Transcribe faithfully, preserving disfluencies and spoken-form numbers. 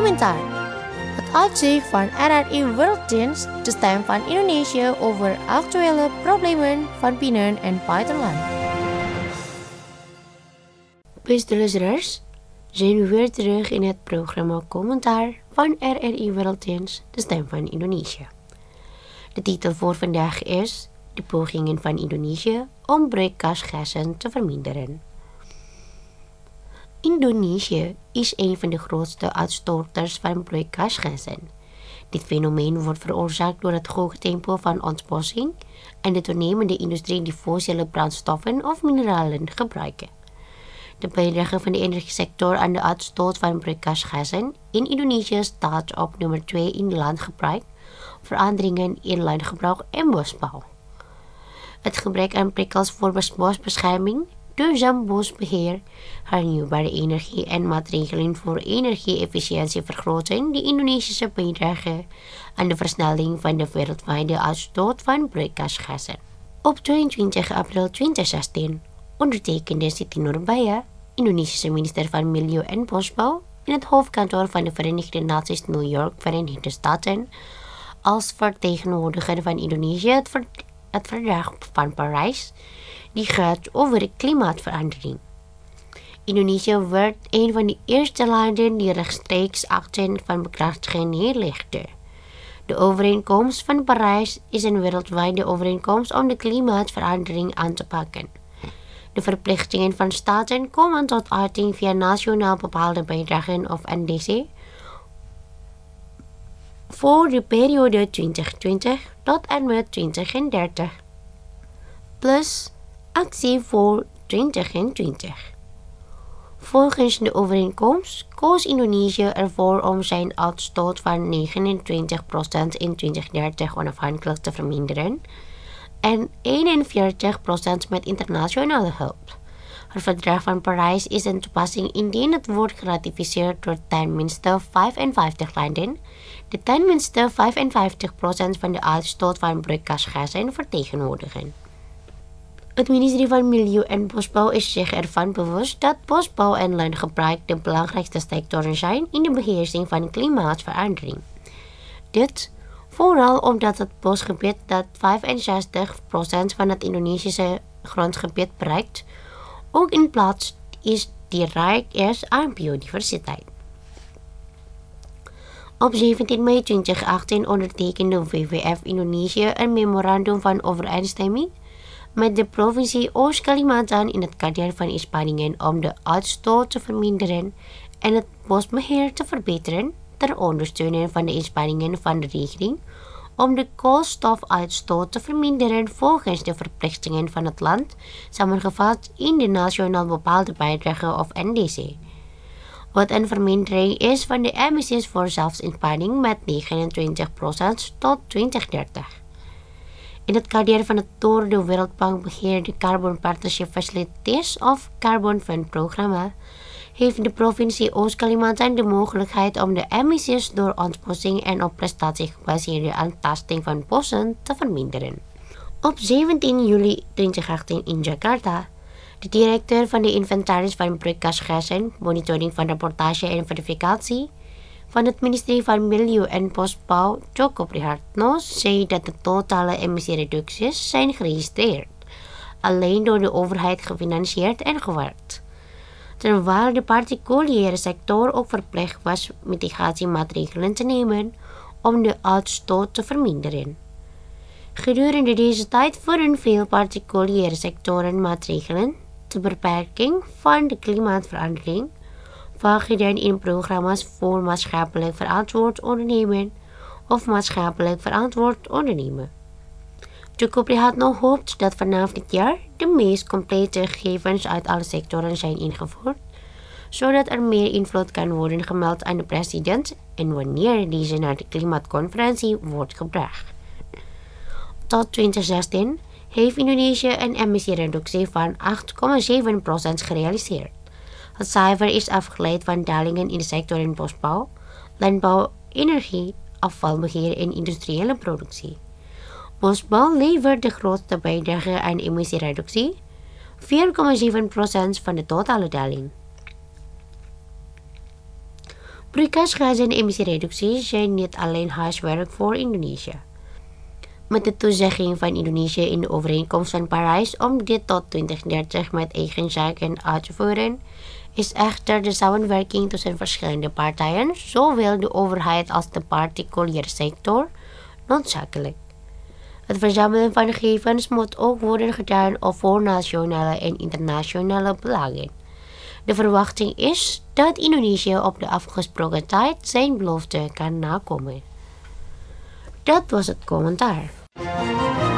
Kommentaar. Het uitzicht van R R I Werelddienst, de stem van Indonesië over actuele problemen van binnen- en buitenland. Beste luisteraars, zijn we weer terug in het programma Commentaar van R R I Werelddienst, de stem van Indonesië. De titel voor vandaag is De pogingen van Indonesië om broeikasgassen te verminderen. Indonesië is een van de grootste uitstoters van broeikasgassen. Dit fenomeen wordt veroorzaakt door het hoge tempo van ontbossing en de toenemende industrie die fossiele brandstoffen of mineralen gebruiken. De bijdrage van de energiesector aan de uitstoot van broeikasgassen in Indonesië staat op nummer twee in landgebruik, veranderingen in landgebruik en bosbouw. Het gebrek aan prikkels voor bosbescherming, duurzaam bosbeheer, hernieuwbare energie en maatregelen voor energie-efficiëntie vergroten de Indonesische bijdrage aan de versnelling van de wereldwijde uitstoot van broeikasgassen. Op tweeëntwintig april tweeduizend zestien ondertekende Siti Nurbaya, Indonesische minister van Milieu en Bosbouw, in het hoofdkantoor van de Verenigde Naties New York, Verenigde Staten, als vertegenwoordiger van Indonesië het, ver het verdrag van Parijs, die gaat over klimaatverandering. Indonesië werd een van de eerste landen die rechtstreeks akten van bekrachtiging neerlegde. De overeenkomst van Parijs is een wereldwijde overeenkomst om de klimaatverandering aan te pakken. De verplichtingen van staten komen tot uiting via nationaal bepaalde bijdragen of N D C voor de periode twintig twintig tot en met twintig dertig, plus actie voor twintig twintig. Volgens de overeenkomst koos Indonesië ervoor om zijn uitstoot van negenentwintig procent in twintig dertig onafhankelijk te verminderen en eenenveertig procent met internationale hulp. Het verdrag van Parijs is een toepassing indien het wordt geratificeerd door tenminste vijfenvijftig landen, die tenminste vijfenvijftig procent van de uitstoot van broeikasgassen vertegenwoordigen. Het ministerie van Milieu en Bosbouw is zich ervan bewust dat bosbouw en landgebruik de belangrijkste sectoren zijn in de beheersing van klimaatverandering. Dit vooral omdat het bosgebied dat vijfenzestig procent van het Indonesische grondgebied bereikt, ook een plaats is die rijk is aan biodiversiteit. Op zeventien mei tweeduizend achttien ondertekende W W F Indonesië een memorandum van overeenstemming met de provincie Oost-Kalimantan in het kader van inspanningen om de uitstoot te verminderen en het bosbeheer te verbeteren ter ondersteuning van de inspanningen van de regering om de koolstofuitstoot te verminderen volgens de verplichtingen van het land, samengevat in de nationaal bepaalde bijdrage of N D C. Wat een vermindering is van de emissies voor zelfsinspanning met negenentwintig procent tot twintig dertig. In het kader van het door de Wereldbank beheerde Carbon Partnership Facilities of Carbon Fund programma heeft de provincie Oost-Kalimantan de mogelijkheid om de emissies door ontbossing en op prestatie gebaseerde aantasting van bossen te verminderen. Op zeventien juli tweeduizend achttien in Jakarta, de directeur van de inventaris van broeikasgassen, monitoring van rapportage en verificatie van het ministerie van Milieu en Bosbouw, Joko Prihartno, zei dat de totale emissiereducties zijn geregistreerd, alleen door de overheid gefinancierd en gewerkt, terwijl de particuliere sector ook verplicht was mitigatiemaatregelen te nemen om de uitstoot te verminderen. Gedurende deze tijd voeren veel particuliere sectoren maatregelen ter beperking van de klimaatverandering, gedaan in programma's voor maatschappelijk verantwoord ondernemen of maatschappelijk verantwoord ondernemen. Joko Prihartno hoopt dat vanaf dit jaar de meest complete gegevens uit alle sectoren zijn ingevoerd, zodat er meer invloed kan worden gemeld aan de president en wanneer deze naar de klimaatconferentie wordt gebracht. Tot twintig zestien heeft Indonesië een emissiereductie van acht komma zeven procent gerealiseerd. Het cijfer is afgeleid van dalingen in de sectoren bosbouw, landbouw, energie, afvalbeheer en industriële productie. Bosbouw levert de grootste bijdrage aan emissiereductie, vier komma zeven procent van de totale daling. Broeikasgazen en emissiereductie zijn niet alleen huiswerk voor Indonesië. Met de toezegging van Indonesië in de overeenkomst van Parijs om dit tot twintig dertig met eigen zaken uit te voeren, is echter de samenwerking tussen verschillende partijen, zowel de overheid als de particuliere sector, noodzakelijk. Het verzamelen van gegevens moet ook worden gedaan voor nationale en internationale belangen. De verwachting is dat Indonesië op de afgesproken tijd zijn belofte kan nakomen. Dat was het commentaar.